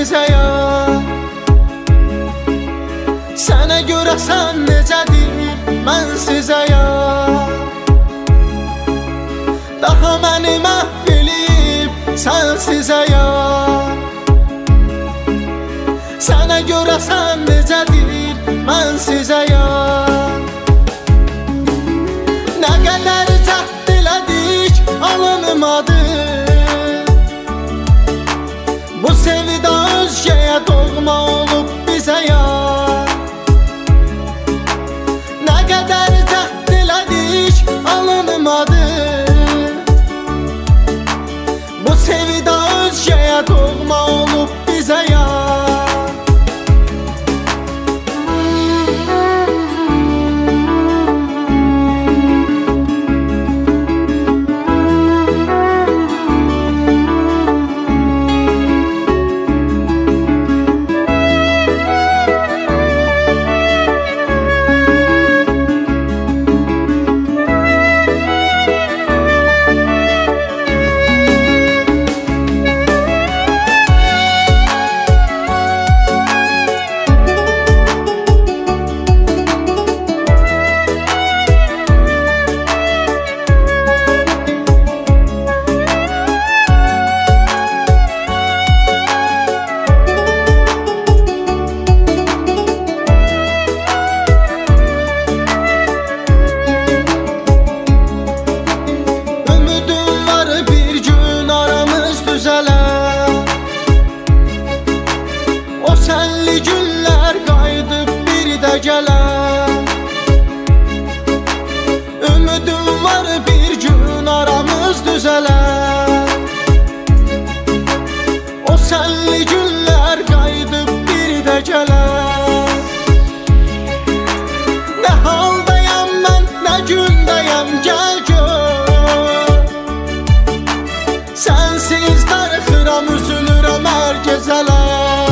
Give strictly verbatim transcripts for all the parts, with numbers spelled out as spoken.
sizə yar. Sənə görə sən necədir, mən sizə yar. Daha məni məhv eləyib sən sizə yar. Sənə görə sən necədir, mən sizə yar. Nə qədər cəhd elədik, alınmadı. Bu sevda özgəyə doğma olub bizə yar. Nə qədər cəhd elədik, alınmadı. Bu sevda özgəyə doğma olub bizə yar. Sənli günlər qayıdıb bir də gələr. Ümidim var bir gün aramız düzələr. O sənli günlər qayıdıb bir də gələr. Nə haldayam mən, nə gündəyəm, gəl gör. Sənsiz darıxıram, üzülürəm hər gecələr.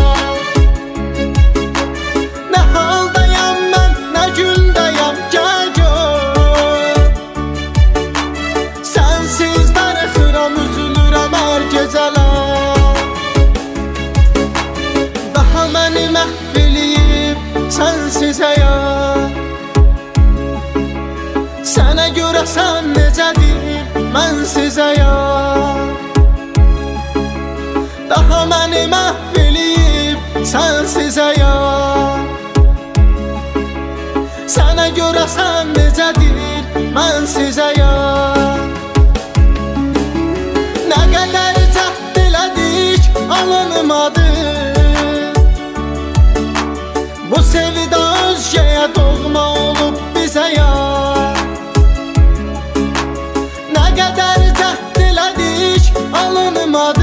Daha məni məhv eləyib sən sizə yar. Sənə görə sən necədir, mən sizə yar. Daha məni məhv eləyib sən sizə yar. Sənə görə sən necədir, mən sizə yar. Nə qədər cəhd elədik, alınmadı. Bu sevda özgəyə doğma olub bizə yar. Nə qədər cəhd elədik, alınmadı.